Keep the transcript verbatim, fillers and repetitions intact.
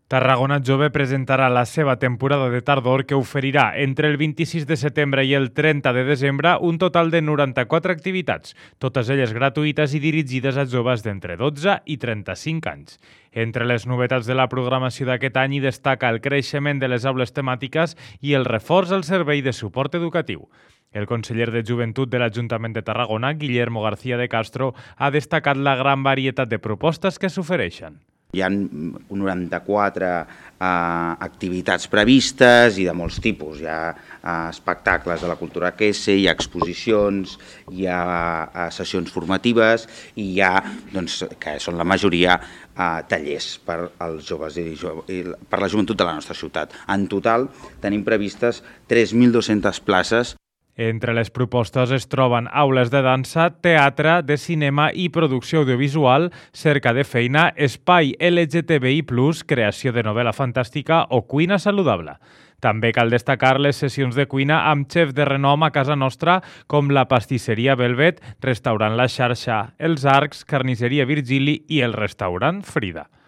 Tarragona Jove presentarà la seva temporada de tardor que oferirà entre el vint-i-sis de setembre i el trenta de desembre un total de noranta-quatre activitats, totes elles gratuïtes i dirigides a joves d'entre dotze i trenta-cinc anys. Entre les novetats de la programació d'aquest any hi destaca el creixement de les aules temàtiques i el reforç al servei de suport educatiu. El conseller de Joventut de l'Ajuntament de Tarragona, Guillermo García de Castro, ha destacat la gran varietat de propostes que s'ofereixen. Hi ha noranta-quatre eh, activitats previstes i de molts tipus. Hi ha eh, espectacles de la cultura Q S, hi ha exposicions, hi ha eh, sessions formatives i hi ha, doncs, que són la majoria, eh, tallers per als joves i, jo, i per la joventut de la nostra ciutat. En total tenim previstes tres mil dues-centes places. Entre les propostes es troben aules de dansa, teatre, de cinema i producció audiovisual, cerca de feina, espai L G T B I plus, creació de novel·la fantàstica o cuina saludable. També cal destacar les sessions de cuina amb xefs de renom a casa nostra com la pastisseria Velvet, restaurant La Xarxa, Els Arcs, carnisseria Virgili i el restaurant Frida.